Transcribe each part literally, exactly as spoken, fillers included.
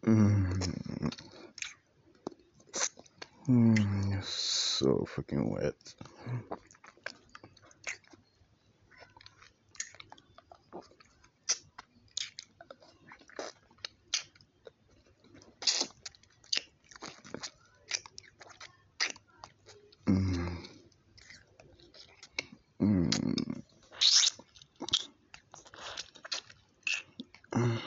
Mm, mm, you're so freaking wet. Mm, mm, mm,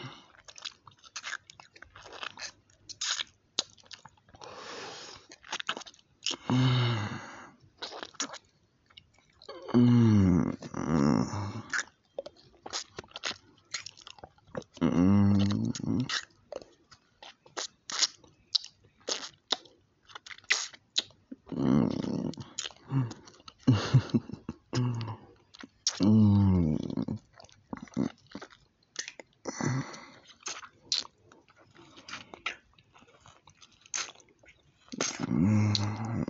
mm, mm, mm, mm, mm,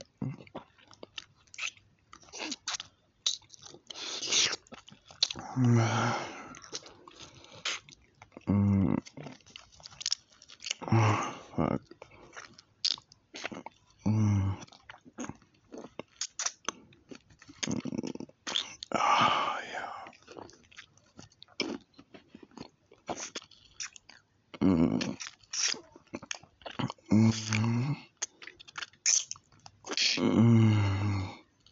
mm. Mm, oh, fuck. Mm, oh, yeah. Mm, mm, mm.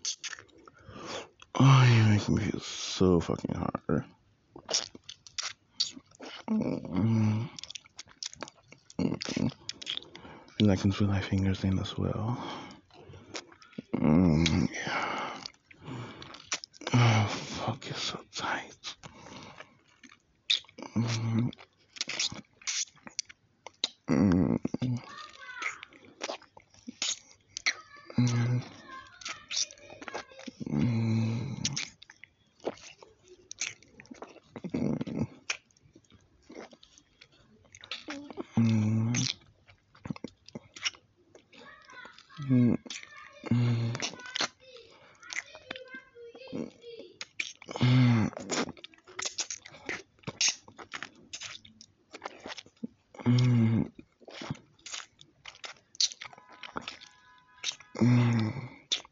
Oh, you make me feel so fucking hard. Mm, mm. And I can feel my fingers in as well. Mm, yeah. Oh, fuck, you're so tight. Mm, mm, mm, mm, mm, mm, mm, mm, mm, mm, mm,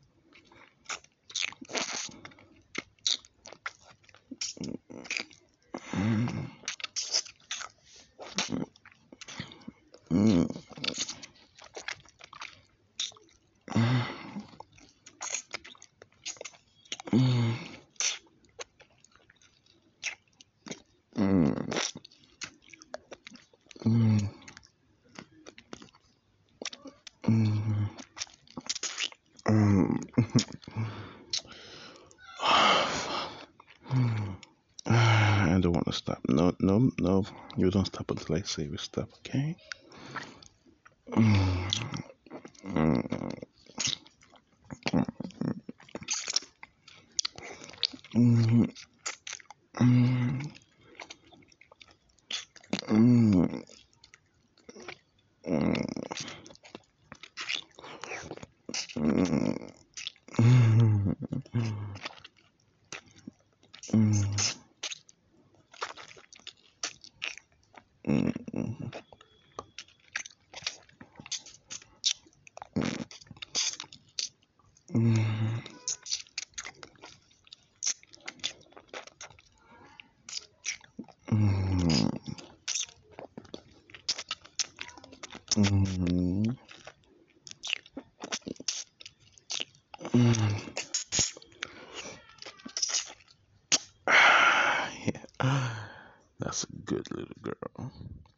mm, mm, mm, mm, mm, mm, mm. I don't want to stop. No, no, no. You don't stop until I say we stop, okay? Mm, mm, mm, mm, mm, mm, mm, mm, mm, mm, mm, mm, mm. Yeah. That's a good little girl.